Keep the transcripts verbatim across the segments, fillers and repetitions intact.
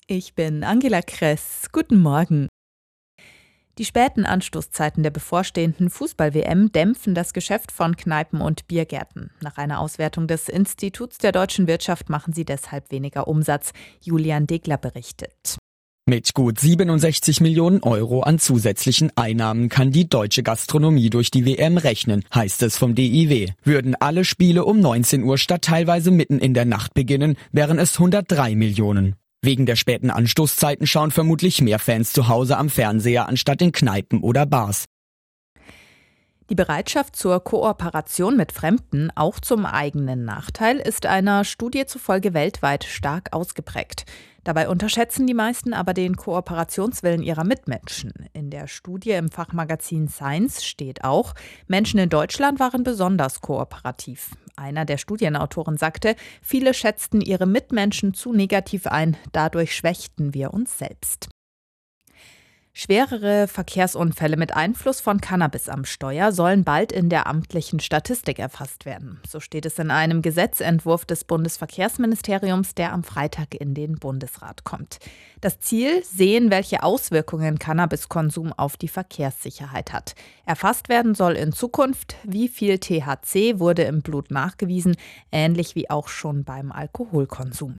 Ich bin Angela Kress. Guten Morgen. Die späten Anstoßzeiten der bevorstehenden Fußball-W M dämpfen das Geschäft von Kneipen und Biergärten. Nach einer Auswertung des Instituts der deutschen Wirtschaft machen sie deshalb weniger Umsatz. Julian Degler berichtet. Mit gut siebenundsechzig Millionen Euro an zusätzlichen Einnahmen kann die deutsche Gastronomie durch die W M rechnen, heißt es vom D I W. Würden alle Spiele um neunzehn Uhr statt teilweise mitten in der Nacht beginnen, wären es hundertdrei Millionen. Wegen der späten Anstoßzeiten schauen vermutlich mehr Fans zu Hause am Fernseher anstatt in Kneipen oder Bars. Die Bereitschaft zur Kooperation mit Fremden, auch zum eigenen Nachteil, ist einer Studie zufolge weltweit stark ausgeprägt. Dabei unterschätzen die meisten aber den Kooperationswillen ihrer Mitmenschen. In der Studie im Fachmagazin Science steht auch, Menschen in Deutschland waren besonders kooperativ. Einer der Studienautoren sagte, viele schätzten ihre Mitmenschen zu negativ ein, dadurch schwächten wir uns selbst. Schwerere Verkehrsunfälle mit Einfluss von Cannabis am Steuer sollen bald in der amtlichen Statistik erfasst werden. So steht es in einem Gesetzentwurf des Bundesverkehrsministeriums, der am Freitag in den Bundesrat kommt. Das Ziel: sehen, welche Auswirkungen Cannabiskonsum auf die Verkehrssicherheit hat. Erfasst werden soll in Zukunft, wie viel T H C wurde im Blut nachgewiesen, ähnlich wie auch schon beim Alkoholkonsum.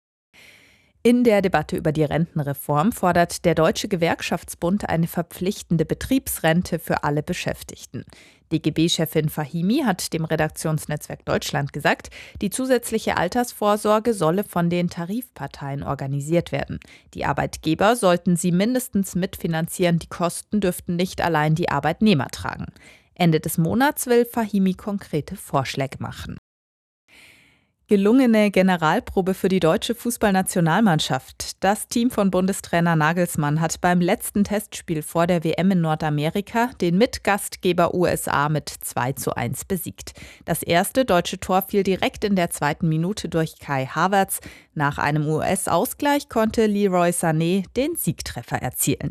In der Debatte über die Rentenreform fordert der Deutsche Gewerkschaftsbund eine verpflichtende Betriebsrente für alle Beschäftigten. D G B-Chefin Fahimi hat dem Redaktionsnetzwerk Deutschland gesagt, die zusätzliche Altersvorsorge solle von den Tarifparteien organisiert werden. Die Arbeitgeber sollten sie mindestens mitfinanzieren, die Kosten dürften nicht allein die Arbeitnehmer tragen. Ende des Monats will Fahimi konkrete Vorschläge machen. Gelungene Generalprobe für die deutsche Fußballnationalmannschaft. Das Team von Bundestrainer Nagelsmann hat beim letzten Testspiel vor der W M in Nordamerika den Mitgastgeber U S A mit zwei zu eins besiegt. Das erste deutsche Tor fiel direkt in der zweiten Minute durch Kai Havertz. Nach einem U S-Ausgleich konnte Leroy Sané den Siegtreffer erzielen.